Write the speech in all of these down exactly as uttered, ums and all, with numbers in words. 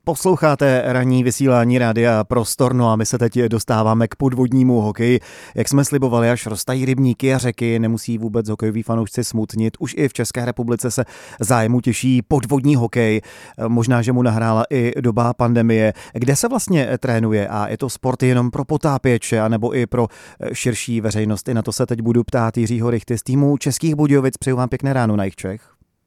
Posloucháte ranní vysílání Rádia Prostor, no a my se teď dostáváme k podvodnímu hokeji. Jak jsme slibovali, až roztají rybníky a řeky, nemusí vůbec hokejoví fanoušci smutnit. Už i v České republice se zájmu těší podvodní hokej. Možná, že mu nahrála i doba pandemie. Kde se vlastně trénuje a je to sport jenom pro potápěče, anebo i pro širší veřejnost? I na to se teď budu ptát Jiřího Richty z týmu Českých Budějovic. Přeju vám pěkné ráno na jich Čech.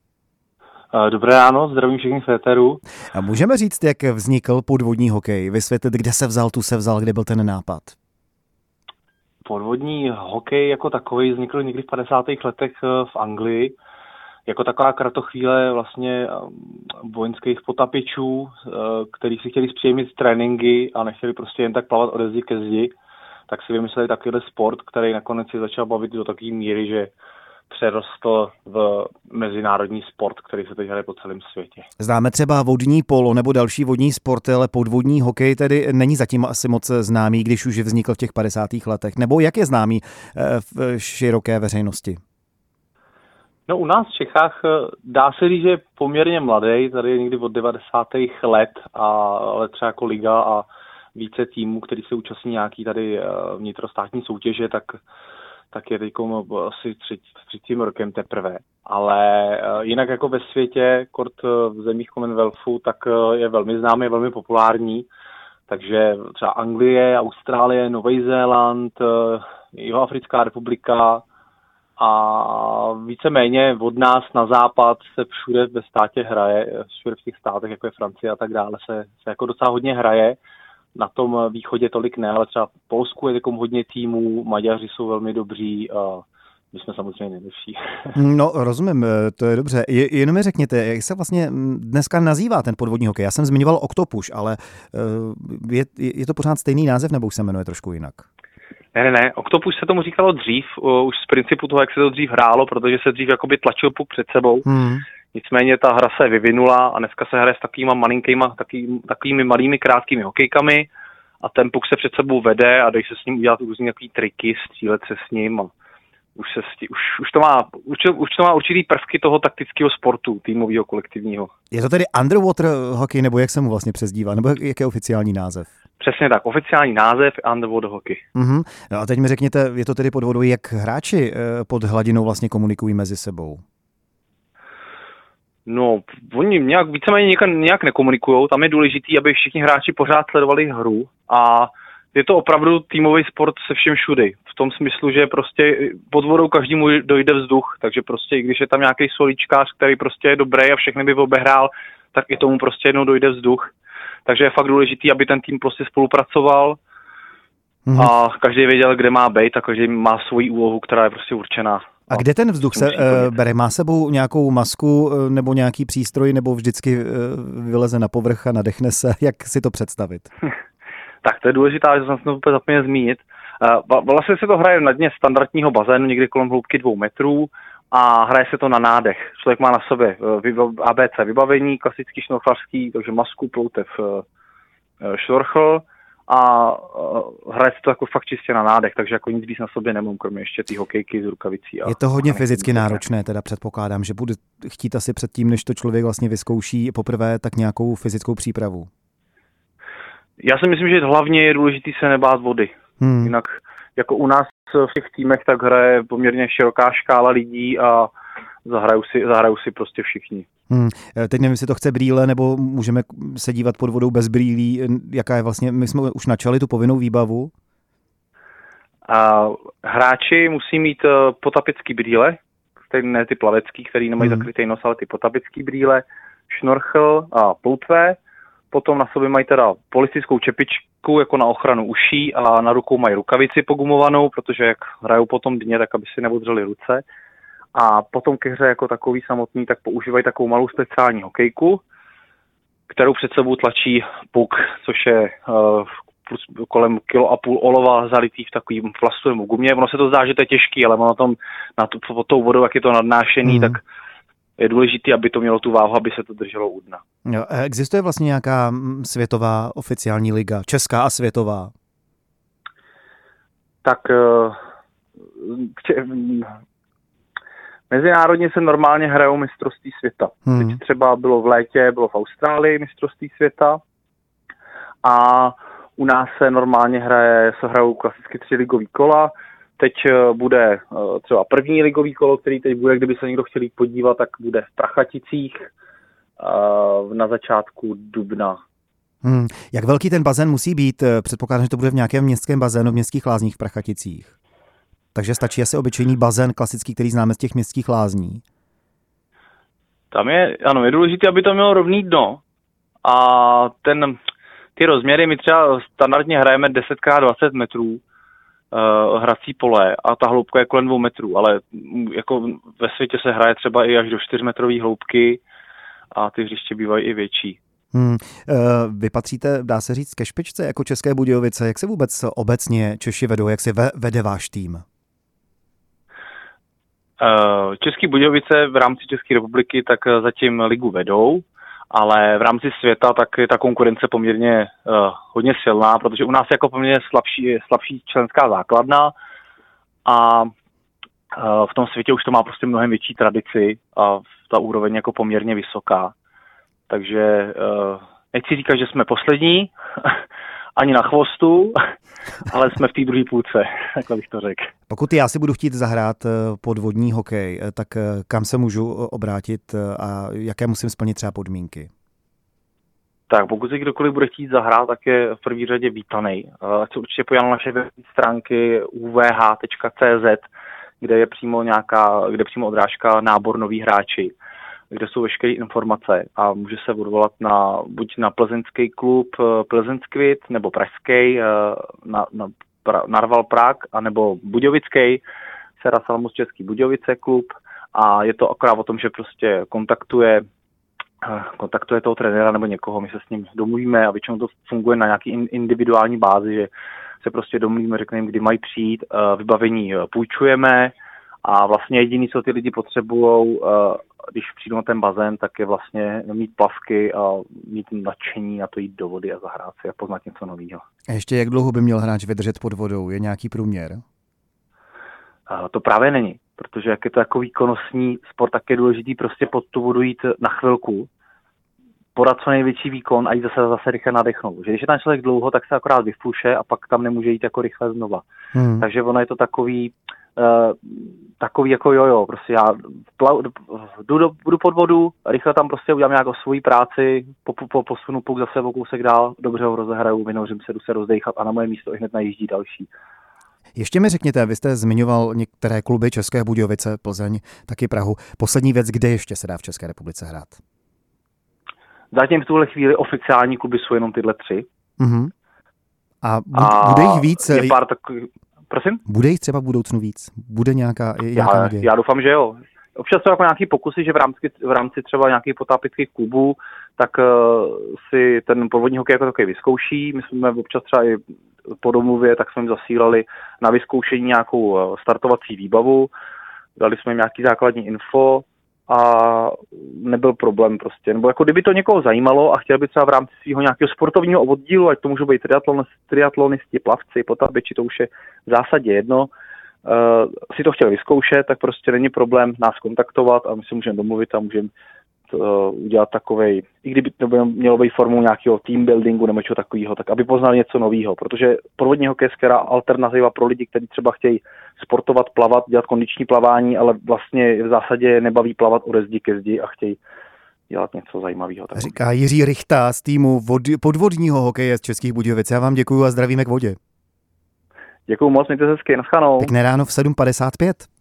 Dobré ráno, zdravím všechny z éteru. A můžeme říct, jak vznikl podvodní hokej? Vysvětlit, kde se vzal, tu se vzal, kde byl ten nápad? Podvodní hokej jako takový vznikl někdy v padesátých letech v Anglii. Jako taková kratochvíle vlastně vojenských potapičů, kteří si chtěli zpříjemnit tréninky a nechtěli prostě jen tak plavat ode zdi ke zdi, tak si vymysleli takovýhle sport, který nakonec si začal bavit do takové míry, že přerostl v mezinárodní sport, který se teď hraje po celém světě. Známe třeba vodní polo nebo další vodní sporty, ale podvodní hokej tedy není zatím asi moc známý, když už vznikl v těch padesátých letech. Nebo jak je známý v široké veřejnosti? No u nás v Čechách dá se říct, že je poměrně mladý, tady je někdy od devadesátých let, a, ale třeba jako liga a více týmů, který se účastní nějaký tady vnitrostátní soutěže, tak tak je teď asi třetím rokem teprve. Ale jinak jako ve světě, kort v zemích Commonwealthu, tak je velmi známý, je velmi populární. Takže třeba Anglie, Austrálie, Nový Zéland, Jihoafrická republika a víceméně od nás na západ se všude ve státě hraje, všude v těch státech, jako je Francie a tak dále, se, se jako docela hodně hraje. Na tom východě tolik ne, ale třeba v Polsku je takovým hodně týmů, Maďaři jsou velmi dobří a my jsme samozřejmě nejlepší. No rozumím, to je dobře. Je, jenom mi řekněte, jak se vlastně dneska nazývá ten podvodní hokej? Já jsem zmiňoval Octopus, ale je, je to pořád stejný název, nebo už se jmenuje trošku jinak? Ne, ne, ne. Octopus se tomu říkalo dřív, už z principu toho, jak se to dřív hrálo, protože se dřív jakoby tlačil puk před sebou. Hmm. Nicméně ta hra se vyvinula a dneska se hraje s takovýma malinkýma, takový, takovými malými krátkými hokejkami a ten puk se před sebou vede a dají se s ním udělat různý nějaký triky, střílet se s ním a už, se stí, už, už, to má, už, už to má určitý prvky toho taktického sportu, týmového, kolektivního. Je to tedy underwater hockey, nebo jak se mu vlastně přezdívá, nebo jak je oficiální název? Přesně tak, oficiální název je underwater hockey. Uh-huh. No a teď mi řekněte, je to tedy pod vodou, jak hráči pod hladinou vlastně komunikují mezi sebou? No, oni nějak, víceméně nějak, nějak nekomunikujou, tam je důležitý, aby všichni hráči pořád sledovali hru a je to opravdu týmový sport se všem všudy. V tom smyslu, že prostě pod vodou každému dojde vzduch, takže prostě i když je tam nějaký solíčkář, který prostě je dobrý a všechny by obehrál, tak i tomu prostě jednou dojde vzduch. Takže je fakt důležitý, aby ten tým prostě spolupracoval mm. a každý věděl, kde má být a každý má svoji úlohu, která je prostě určená. A kde ten vzduch se uh, bere? Má sebou nějakou masku uh, nebo nějaký přístroj, nebo vždycky uh, vyleze na povrch a nadechne se? Jak si to představit? Tak to je důležitá, že jsem se to úplně zapomněl zmínit. Uh, vlastně se to hraje na dně standardního bazénu, někdy kolem hloubky dvou metrů a hraje se to na nádech. Člověk má na sobě uh, A B C vybavení, klasický šnorchlařský, takže masku, ploutev, uh, šnorchl, a uh, hraje se to jako fakt čistě na nádech, takže jako nic víc na sobě nemám, kromě ještě ty hokejky z rukavicí. A je to hodně fyzicky náročné, teda předpokládám, že bude chtít asi předtím, než to člověk vlastně vyzkouší poprvé, tak nějakou fyzickou přípravu. Já si myslím, že hlavně je důležitý se nebát vody. Hmm. Jinak jako u nás v těch týmech tak hraje poměrně široká škála lidí a zahrajou si, zahrajou si prostě všichni. Hmm. Teď nevím, jestli to chce brýle, nebo můžeme se dívat pod vodou bez brýlí. Jaká je vlastně, my jsme už načali tu povinnou výbavu? A hráči musí mít uh, potapický brýle, ne ty plavecký, který nemají hmm. zakrytý nos, ale ty potapický brýle, šnorchl a ploutve. Potom na sobě mají teda policistickou čepičku jako na ochranu uší a na rukou mají rukavici pogumovanou, protože jak hrajou po tom dně, tak aby si neodřeli ruce. A potom ke hře jako takový samotný, tak používají takovou malou speciální hokejku, kterou před sebou tlačí puk, což je uh, kolem kilo a půl olova zalitý v takovým plastovém gumě. Ono se to zdá, že to je těžký, ale ono tom nad pod tou vodou, jak je to nadnášený, mm. tak je důležité, aby to mělo tu váhu, aby se to drželo u dna. Jo, existuje vlastně nějaká světová oficiální liga, česká a světová? Tak uh, Mezinárodně se normálně hrajou mistrovství světa. Hmm. Teď třeba bylo v létě, bylo v Austrálii mistrovství světa a u nás se normálně hraje, se hrajou klasicky tři ligový kola. Teď bude třeba první ligový kolo, který teď bude, kdyby se někdo chtěl jít podívat, tak bude v Prachaticích na začátku dubna. Hmm. Jak velký ten bazén musí být? Předpokládám, že to bude v nějakém městském bazénu v Městských lázních v Prachaticích. Takže stačí asi obyčejný bazén klasický, který známe z těch Městských lázní. Tam je, ano, je důležité, aby to mělo rovný dno. A ten, ty rozměry, my třeba standardně hrajeme deset krát dvacet metrů uh, hrací pole a ta hloubka je kolem dvou metrů, ale jako ve světě se hraje třeba i až do čtyřmetrové hloubky a ty hřiště bývají i větší. Hmm. Vy patříte, dá se říct, ke špičce jako České Budějovice. Jak se vůbec obecně Češi vedou? Jak se vede váš tým? Český Budějovice v rámci České republiky tak zatím ligu vedou, ale v rámci světa tak je ta konkurence poměrně uh, hodně silná, protože u nás je jako poměrně slabší, slabší členská základna a uh, v tom světě už to má prostě mnohem větší tradici a ta úroveň je jako poměrně vysoká. Takže uh, nechci říkat, že jsme poslední, ani na chvostu, ale jsme v té druhé půlce, jak bych to řekl. Pokud já si budu chtít zahrát podvodní hokej, tak kam se můžu obrátit a jaké musím splnit třeba podmínky? Tak pokud si kdokoliv bude chtít zahrát, tak je v první řadě vítanej. Ať se určitě podívá na naše webové stránky u v h tečka c z, kde je přímo nějaká, kde přímo odrážka nábor noví hráči, kde jsou veškeré informace a může se odvolat na, buď na plzeňský klub Plzeňskvit, nebo pražský na, na Narval Prague, anebo budějovický Sera Salmus Český Budějovice klub a je to akorát o tom, že prostě kontaktuje kontaktuje toho trenéra nebo někoho, my se s ním domluvíme a většinou to funguje na nějaký individuální bázi, že se prostě domluvíme, řekneme, kdy mají přijít, vybavení půjčujeme a vlastně jediný, co ty lidi potřebují, když přijdu na ten bazén, tak je vlastně mít plavky a mít nadšení na to jít do vody a zahrát si a poznat něco nového. A ještě jak dlouho by měl hráč vydržet pod vodou? Je nějaký průměr? A to právě není, protože jak je to jako výkonnostní sport, tak je důležitý prostě pod tu vodu jít na chvilku, podat co největší výkon a jít zase, zase rychle nadechnout. Že když je tam člověk dlouho, tak se akorát vyfuše a pak tam nemůže jít jako rychle znova. Hmm. Takže ono je to takový Uh, takový jako jojo, prostě já plav, jdu, do, jdu pod vodu, rychle tam prostě udělám nějakou svoji práci, po, po, posunu puk zase o kousek dál, dobře ho rozehraju, vynořím se, jdu se rozdejchat a na moje místo i hned najíždí další. Ještě mi řekněte, vy jste zmiňoval některé kluby České Budějovice, Plzeň, taky Prahu. Poslední věc, kde ještě se dá v České republice hrát? Zatím v tuhle chvíli oficiální kluby jsou jenom tyhle tři. Uh-huh. A, bu- a bude jich víc? Je pár takových... Prosím? Bude jich třeba v budoucnu víc? Bude nějaká, nějaká já, já doufám, že jo. Občas jsou jako nějaký pokusy, že v rámci, v rámci třeba nějakých potápických klubů, tak uh, si ten podvodní hokej jako takový vyzkouší. My jsme občas třeba i po domluvě, tak jsme jim zasílali na vyzkoušení nějakou startovací výbavu. Dali jsme jim nějaký základní info a nebyl problém prostě. Nebo jako kdyby to někoho zajímalo a chtěl by třeba v rámci svého nějakého sportovního oddílu, ať to můžou být triatlon, triatlonisti, plavci, potápěči, to už je v zásadě jedno, uh, si to chtěl vyzkoušet, tak prostě není problém nás kontaktovat a my si můžeme domluvit a můžeme uh, udělat takovej, i kdyby to by mělo být formou nějakého team buildingu nebo čeho takového, tak aby poznali něco nového, protože podvodní hokej je alternativa pro lidi, kteří třeba chtějí sportovat, plavat, dělat kondiční plavání, ale vlastně v zásadě nebaví plavat ode zdi ke zdi a chtějí dělat něco zajímavého. Říká Jiří Rychta z týmu vod- podvodního hokeje z Českých Budějovic. Já vám děkuju a zdravíme k vodě. Děkuju moc, mějte se hezky, naschledanou. Pěkné ráno v sedm padesát pět.